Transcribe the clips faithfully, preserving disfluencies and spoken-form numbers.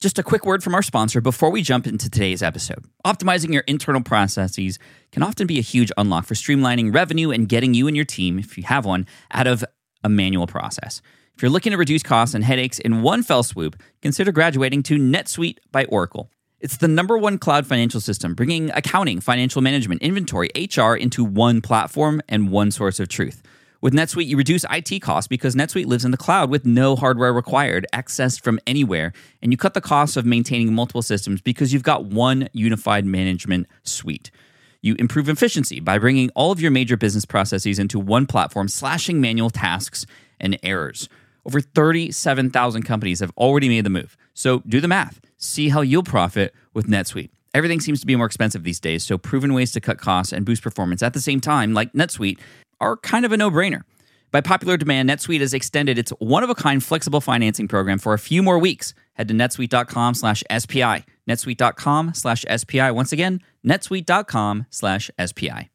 Just a quick word from our sponsor before we jump into today's episode. Optimizing your internal processes can often be a huge unlock for streamlining revenue and getting you and your team, if you have one, out of a manual process. If you're looking to reduce costs and headaches in one fell swoop, consider graduating to NetSuite by Oracle. It's the number one cloud financial system, bringing accounting, financial management, inventory, H R into one platform and one source of truth. With NetSuite, you reduce I T costs because NetSuite lives in the cloud with no hardware required, accessed from anywhere, and you cut the cost of maintaining multiple systems because you've got one unified management suite. You improve efficiency by bringing all of your major business processes into one platform, slashing manual tasks and errors. Over thirty-seven thousand companies have already made the move. So do the math. See how you'll profit with NetSuite. Everything seems to be more expensive these days, so proven ways to cut costs and boost performance at the same time, like NetSuite, are kind of a no-brainer. By popular demand, NetSuite has extended its one-of-a-kind flexible financing program for a few more weeks. Head to netsuite.com slash SPI. netsuite.com slash SPI. Once again, netsuite.com slash SPI.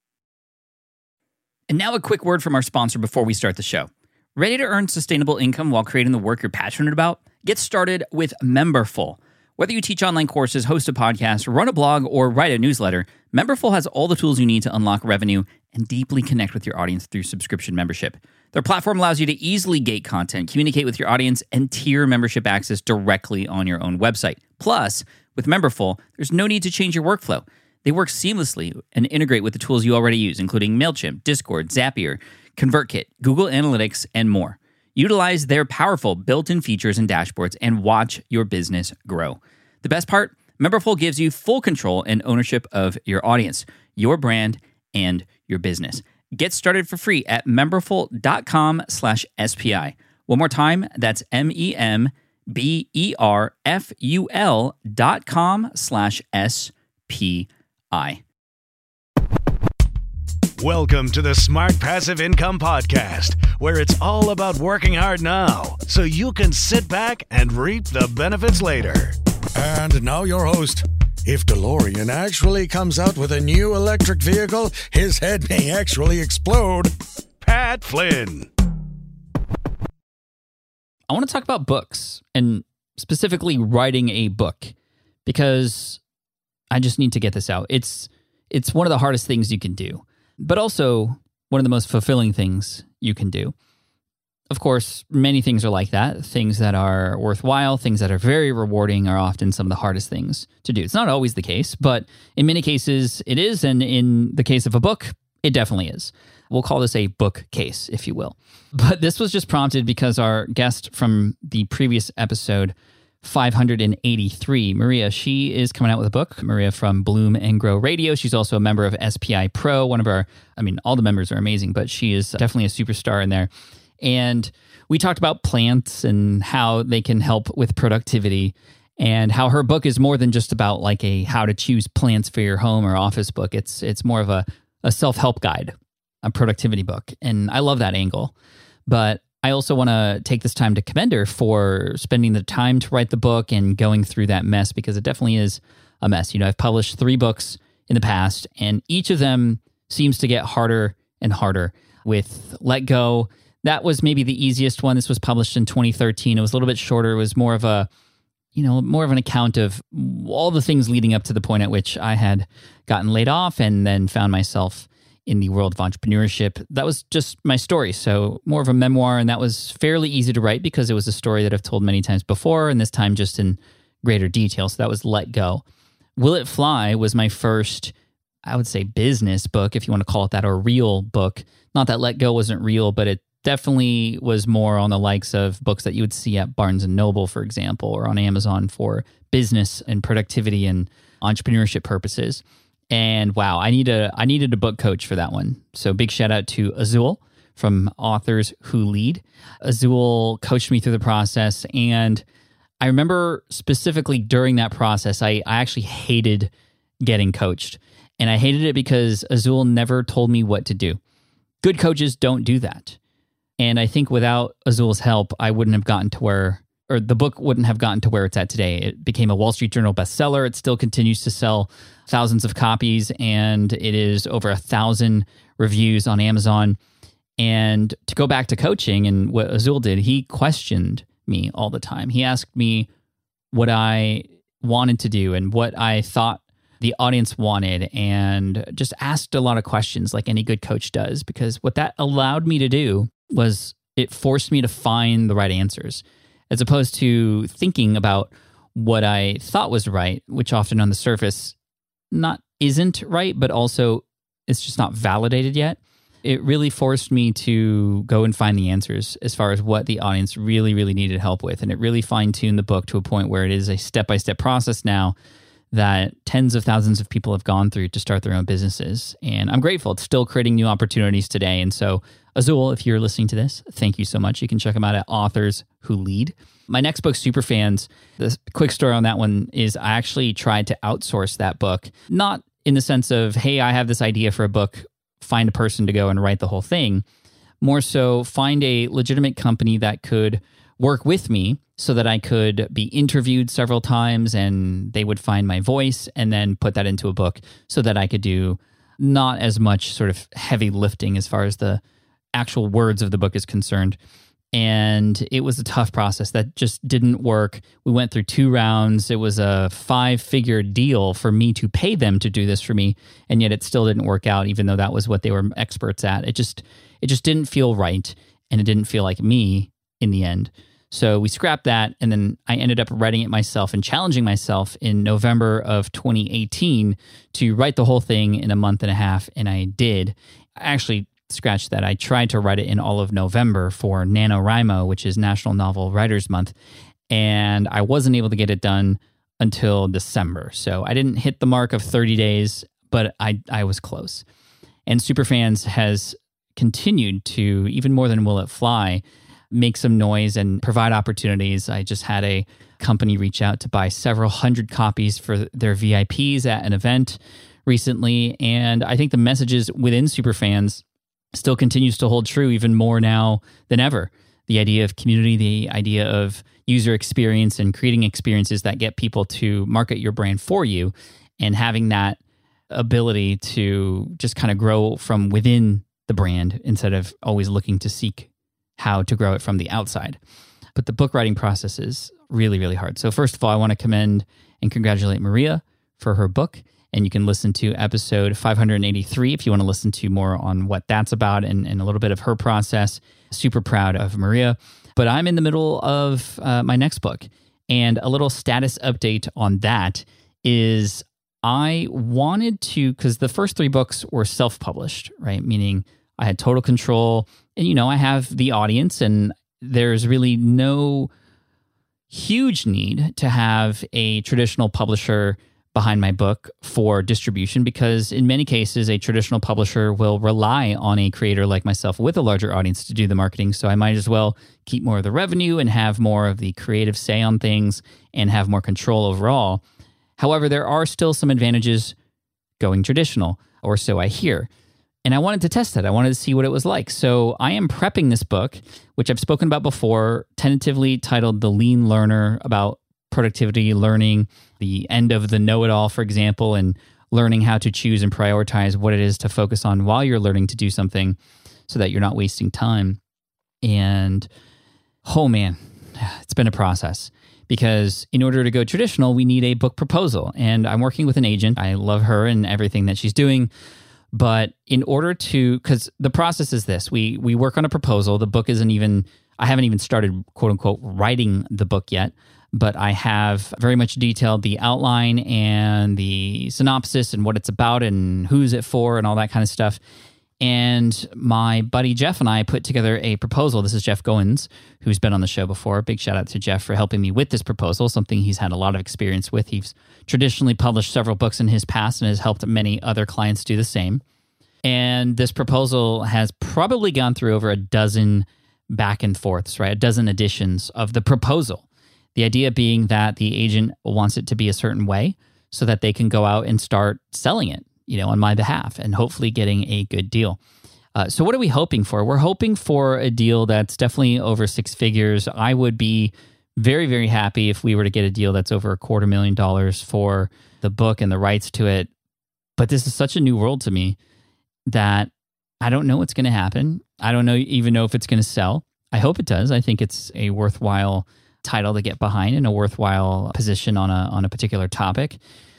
And now a quick word from our sponsor before we start the show. Ready to earn sustainable income while creating the work you're passionate about? Get started with Memberful. Whether you teach online courses, host a podcast, run a blog, or write a newsletter, Memberful has all the tools you need to unlock revenue and deeply connect with your audience through subscription membership. Their platform allows you to easily gate content, communicate with your audience, and tier membership access directly on your own website. Plus, with Memberful, there's no need to change your workflow. They work seamlessly and integrate with the tools you already use, including MailChimp, Discord, Zapier, ConvertKit, Google Analytics, and more. Utilize their powerful built-in features and dashboards and watch your business grow. The best part? Memberful gives you full control and ownership of your audience, your brand, and your business. Get started for free at memberful.com slash SPI. One more time, that's M-E-M-B-E-R-F-U-L dot com slash S-P-I. Welcome to the Smart Passive Income Podcast, where it's all about working hard now so you can sit back and reap the benefits later. And now your host. If DeLorean actually comes out with a new electric vehicle, his head may actually explode. Pat Flynn. I want to talk about books, and specifically writing a book, because I just need to get this out. It's it's one of the hardest things you can do, but also one of the most fulfilling things you can do. Of course, many things are like that. Things that are worthwhile, things that are very rewarding are often some of the hardest things to do. It's not always the case, but in many cases it is, and in the case of a book, it definitely is. We'll call this a book case, if you will. But this was just prompted because our guest from the previous episode, five hundred eighty-three, Maria, she is coming out with a book. Maria from Bloom and Grow Radio. She's also a member of S P I Pro. One of our, I mean, all the members are amazing, but she is definitely a superstar in there. And we talked about plants and how they can help with productivity, and how her book is more than just about like a how to choose plants for your home or office book. It's it's more of a, a self-help guide, a productivity book. And I love that angle. But I also want to take this time to commend her for spending the time to write the book and going through that mess, because it definitely is a mess. You know, I've published three books in the past, and each of them seems to get harder and harder. With Let Go, that was maybe the easiest one. This was published in twenty thirteen. It was a little bit shorter. It was more of a, you know, more of an account of all the things leading up to the point at which I had gotten laid off and then found myself in the world of entrepreneurship. That was just my story. So more of a memoir, and that was fairly easy to write because it was a story that I've told many times before, and this time just in greater detail. So that was Let Go. Will It Fly was my first, I would say, business book, if you want to call it that, or real book. Not that Let Go wasn't real, but it definitely was more on the likes of books that you would see at Barnes and Noble, for example, or on Amazon for business and productivity and entrepreneurship purposes. And wow, I need a I needed a book coach for that one. So big shout out to Azul from Authors Who Lead. Azul coached me through the process, and I remember specifically during that process, I, I actually hated getting coached. And I hated it because Azul never told me what to do. Good coaches don't do that. And I think without Azul's help, I wouldn't have gotten to where, or the book wouldn't have gotten to where it's at today. It became a Wall Street Journal bestseller. It still continues to sell thousands of copies, and it is over a thousand reviews on Amazon. And to go back to coaching and what Azul did, he questioned me all the time. He asked me, what I wanted to do and what I thought the audience wanted, and just asked a lot of questions like any good coach does, because what that allowed me to do was it forced me to find the right answers, as opposed to thinking about what I thought was right, which often on the surface not isn't right, but also it's just not validated yet. It really forced me to go and find the answers as far as what the audience really, really needed help with. And it really fine-tuned the book to a point where it is a step-by-step process now that tens of thousands of people have gone through to start their own businesses. And I'm grateful. It's still creating new opportunities today. And so, Azul, if you're listening to this, thank you so much. You can check them out at Authors Who Lead. My next book, Superfans, the quick story on that one is I actually tried to outsource that book, not in the sense of, hey, I have this idea for a book, find a person to go and write the whole thing. More so, find a legitimate company that could work with me so that I could be interviewed several times and they would find my voice and then put that into a book so that I could do not as much sort of heavy lifting as far as the actual words of the book is concerned. And it was a tough process that just didn't work. We went through two rounds. It was a five-figure deal for me to pay them to do this for me, and yet it still didn't work out, even though that was what they were experts at. It just it just didn't feel right, and it didn't feel like me in the end. So we scrapped that, and then I ended up writing it myself and challenging myself in November of twenty eighteen to write the whole thing in a month and a half, and I did. I actually scratch that. I tried to write it in all of November for NaNoWriMo, which is National Novel Writers Month, and I wasn't able to get it done until December. So I didn't hit the mark of thirty days, but I, I was close. And Superfans has continued to, even more than Will It Fly, make some noise and provide opportunities. I just had a company reach out to buy several hundred copies for their V I Ps at an event recently, and I think the messages within Superfans still continues to hold true even more now than ever. The idea of community, the idea of user experience and creating experiences that get people to market your brand for you, and having that ability to just kind of grow from within the brand instead of always looking to seek how to grow it from the outside. But the book writing process is really, really hard. So first of all, I want to commend and congratulate Maria for her book. And you can listen to episode five hundred eighty-three if you want to listen to more on what that's about and, and a little bit of her process. Super proud of Maria. But I'm in the middle of uh, my next book. And a little status update on that is I wanted to, because the first three books were self-published, right? Meaning I had total control. And, you know, I have the audience, and there's really no huge need to have a traditional publisher behind my book for distribution, because in many cases, a traditional publisher will rely on a creator like myself with a larger audience to do the marketing. So I might as well keep more of the revenue and have more of the creative say on things and have more control overall. However, there are still some advantages going traditional, or so I hear. And I wanted to test that. I wanted to see what it was like. So I am prepping this book, which I've spoken about before, tentatively titled The Lean Learner, about productivity, learning, the end of the know-it-all, for example, and learning how to choose and prioritize what it is to focus on while you're learning to do something so that you're not wasting time. And, oh man, it's been a process, because in order to go traditional, we need a book proposal. And I'm working with an agent. I love her and everything that she's doing. But in order to, because the process is this, we we work on a proposal. The book isn't even, I haven't even started, quote unquote, writing the book yet, but I have very much detailed the outline and the synopsis and what it's about and who's it for and all that kind of stuff. And my buddy Jeff and I put together a proposal. This is Jeff Goins, who's been on the show before. Big shout out to Jeff for helping me with this proposal, something he's had a lot of experience with. He's traditionally published several books in his past and has helped many other clients do the same. And this proposal has probably gone through over a dozen back and forths, right? A dozen editions of the proposal. The idea being that the agent wants it to be a certain way so that they can go out and start selling it, you know, on my behalf and hopefully getting a good deal. Uh, so what are we hoping for? We're hoping for a deal that's definitely over six figures. I would be very, very happy if we were to get a deal that's over a quarter million dollars for the book and the rights to it. But this is such a new world to me that I don't know what's going to happen. I don't know even know if it's going to sell. I hope it does. I think it's a worthwhile title to get behind and a worthwhile position on a on a particular topic.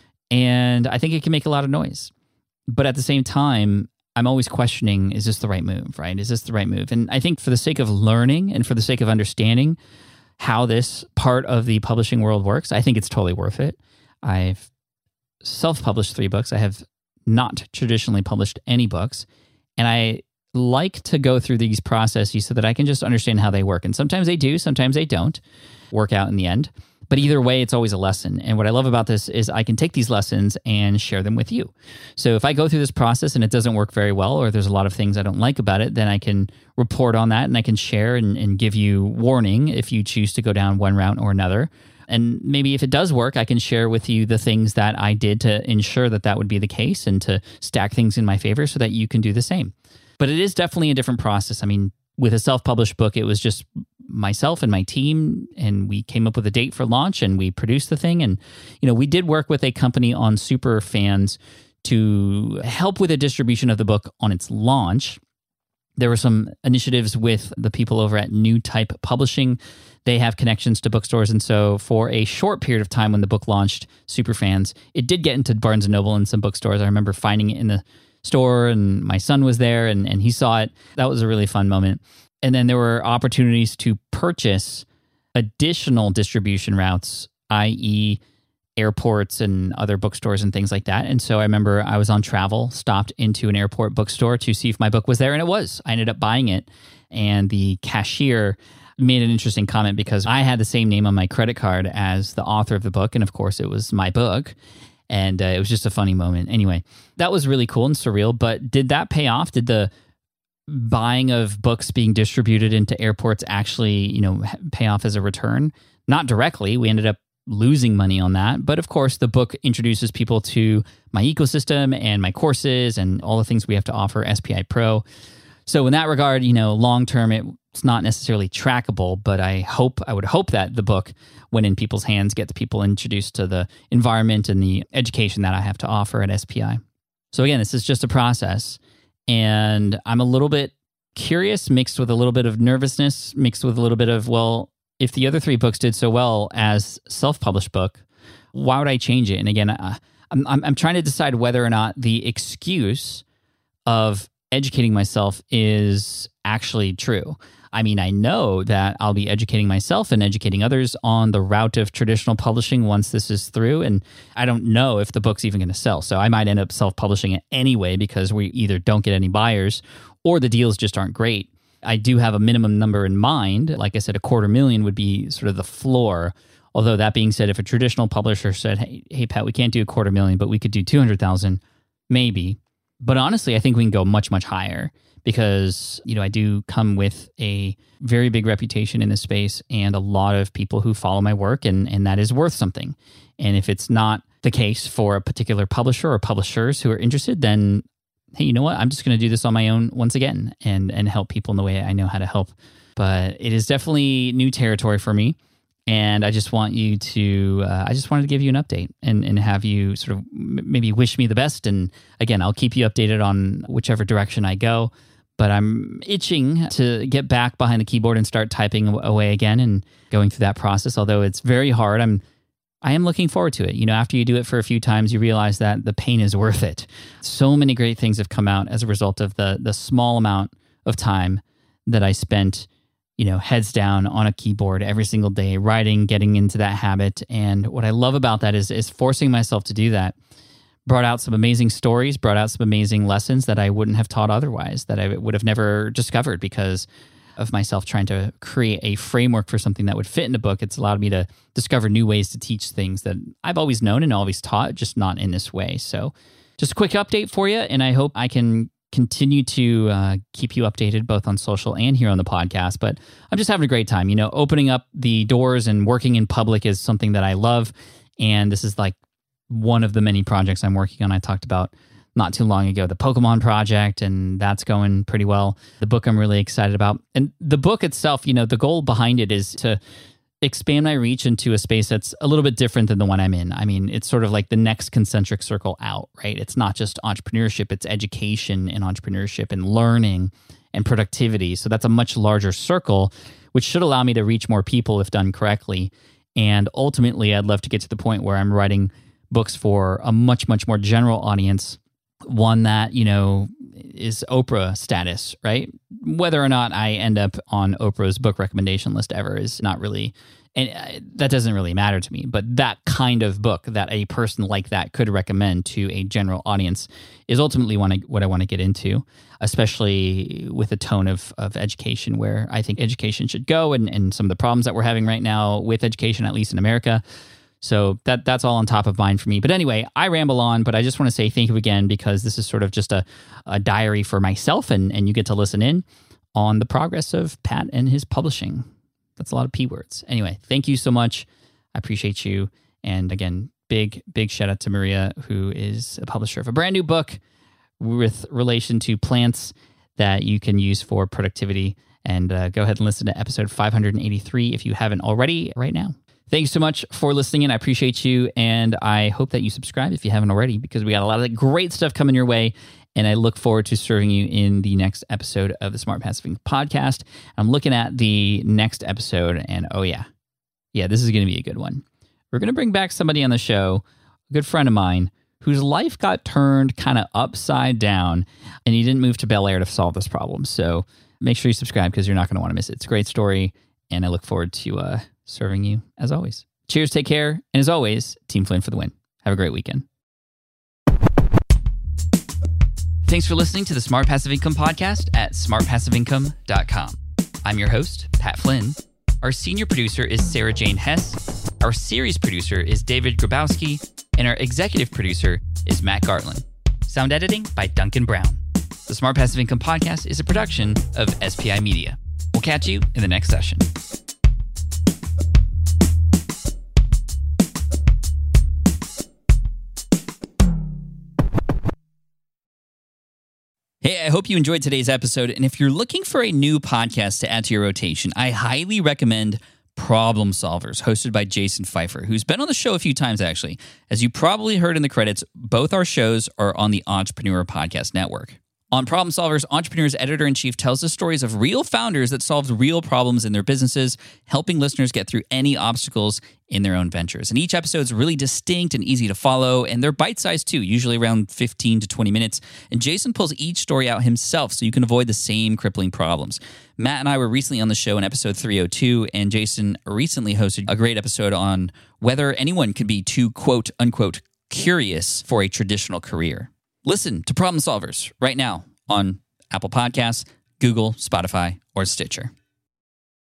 And I think it can make a lot of noise. But at the same time, I'm always questioning, is this the right move, right? Is this the right move? And I think for the sake of learning and for the sake of understanding how this part of the publishing world works, I think it's totally worth it. I've self-published three books. I have not traditionally published any books. And I like to go through these processes so that I can just understand how they work. And sometimes they do, sometimes they don't work out in the end. But either way, it's always a lesson. And what I love about this is I can take these lessons and share them with you. So if I go through this process and it doesn't work very well, or there's a lot of things I don't like about it, then I can report on that and I can share and, and give you warning if you choose to go down one route or another. And maybe if it does work, I can share with you the things that I did to ensure that that would be the case and to stack things in my favor so that you can do the same. But it is definitely a different process. I mean, with a self-published book, it was just myself and my team, and we came up with a date for launch and we produced the thing. And, you know, we did work with a company on Superfans to help with the distribution of the book on its launch. There were some initiatives with the people over at New Type Publishing. They have connections to bookstores. And so for a short period of time when the book launched, Superfans, it did get into Barnes and Noble and some bookstores. I remember finding it in the store and my son was there and, and he saw it. That was a really fun moment. And then there were opportunities to purchase additional distribution routes, that is airports and other bookstores and things like that. And so I remember I was on travel, stopped into an airport bookstore to see if my book was there, and it was. I ended up buying it. And the cashier made an interesting comment because I had the same name on my credit card as the author of the book. And of course, it was my book. And uh, it was just a funny moment. Anyway, that was really cool and surreal. But did that pay off? Did the buying of books being distributed into airports actually, you know, pay off as a return? Not directly. We ended up losing money on that. But of course, the book introduces people to my ecosystem and my courses and all the things we have to offer S P I Pro. So in that regard, you know, long term, it's not necessarily trackable, but I hope, I would hope that the book, when in people's hands, gets people introduced to the environment and the education that I have to offer at S P I. So again, this is just a process. And I'm a little bit curious, mixed with a little bit of nervousness, mixed with a little bit of, well, if the other three books did so well as self-published book, why would I change it? And again, uh, I'm, I'm I'm trying to decide whether or not the excuse of educating myself is actually true. I mean, I know that I'll be educating myself and educating others on the route of traditional publishing once this is through, and I don't know if the book's even going to sell. So I might end up self-publishing it anyway because we either don't get any buyers or the deals just aren't great. I do have a minimum number in mind. Like I said, a quarter million would be sort of the floor. Although that being said, if a traditional publisher said, hey, hey Pat, we can't do a quarter million, but we could do two hundred thousand, maybe. But honestly, I think we can go much, much higher because, you know, I do come with a very big reputation in this space and a lot of people who follow my work, and, and that is worth something. And if it's not the case for a particular publisher or publishers who are interested, then hey, you know what? I'm just going to do this on my own once again and and help people in the way I know how to help. But it is definitely new territory for me. And I just want you to, uh, I just wanted to give you an update and, and have you sort of maybe wish me the best. And again, I'll keep you updated on whichever direction I go. But I'm itching to get back behind the keyboard and start typing away again and going through that process. Although it's very hard, I'm I am looking forward to it. You know, after you do it for a few times, you realize that the pain is worth it. So many great things have come out as a result of the the small amount of time that I spent, you know, heads down on a keyboard every single day, writing, getting into that habit. And what I love about that is, is forcing myself to do that. Brought out some amazing stories, brought out some amazing lessons that I wouldn't have taught otherwise, that I would have never discovered because of myself trying to create a framework for something that would fit in a book. It's allowed me to discover new ways to teach things that I've always known and always taught, just not in this way. So just a quick update for you, and I hope I can continue to uh, keep you updated both on social and here on the podcast. But I'm just having a great time. You know, opening up the doors and working in public is something that I love, and this is like one of the many projects I'm working on. I talked about not too long ago, the Pokemon project, and that's going pretty well. The book I'm really excited about. And the book itself, you know, the goal behind it is to expand my reach into a space that's a little bit different than the one I'm in. I mean, it's sort of like the next concentric circle out, right? It's not just entrepreneurship, it's education and entrepreneurship and learning and productivity. So that's a much larger circle, which should allow me to reach more people if done correctly. And ultimately, I'd love to get to the point where I'm writing books for a much, much more general audience, one that, you know, is Oprah status, right? Whether or not I end up on Oprah's book recommendation list ever is not really, and that doesn't really matter to me. But that kind of book that a person like that could recommend to a general audience is ultimately what I, what I want to get into, especially with a tone of, of education where I think education should go and, and some of the problems that we're having right now with education, at least in America. So that that's all on top of mind for me. But anyway, I ramble on, but I just want to say thank you again, because this is sort of just a, a diary for myself, and, and you get to listen in on the progress of Pat and his publishing. That's a lot of P words. Anyway, thank you so much. I appreciate you. And again, big, big shout out to Maria, who is a publisher of a brand new book with relation to plants that you can use for productivity. And uh, go ahead and listen to episode five hundred eighty-three if you haven't already right now. Thank you so much for listening in. I appreciate you, and I hope that you subscribe if you haven't already, because we got a lot of great stuff coming your way, and I look forward to serving you in the next episode of the Smart Passive Income Podcast. I'm looking at the next episode, and oh yeah, yeah, this is going to be a good one. We're going to bring back somebody on the show, a good friend of mine, whose life got turned kind of upside down, and he didn't move to Bel Air to solve this problem. So make sure you subscribe, because you're not going to want to miss it. It's a great story, and I look forward to uh, serving you as always. Cheers, take care, and as always, Team Flynn for the win. Have a great weekend. Thanks for listening to the Smart Passive Income Podcast at smart passive income dot com. I'm your host, Pat Flynn. Our senior producer is Sarah Jane Hess. Our series producer is David Grabowski. And our executive producer is Matt Gartland. Sound editing by Duncan Brown. The Smart Passive Income Podcast is a production of S P I Media. We'll catch you in the next session. Hey, I hope you enjoyed today's episode. And if you're looking for a new podcast to add to your rotation, I highly recommend Problem Solvers, hosted by Jason Pfeiffer, who's been on the show a few times, actually. As you probably heard in the credits, both our shows are on the Entrepreneur Podcast Network. On Problem Solvers, Entrepreneur's editor-in-chief tells the stories of real founders that solved real problems in their businesses, helping listeners get through any obstacles in their own ventures. And each episode is really distinct and easy to follow, and they're bite-sized too, usually around fifteen to twenty minutes. And Jason pulls each story out himself so you can avoid the same crippling problems. Matt and I were recently on the show in episode three oh two, and Jason recently hosted a great episode on whether anyone could be too quote-unquote curious for a traditional career. Listen to Problem Solvers right now on Apple Podcasts, Google, Spotify, or Stitcher.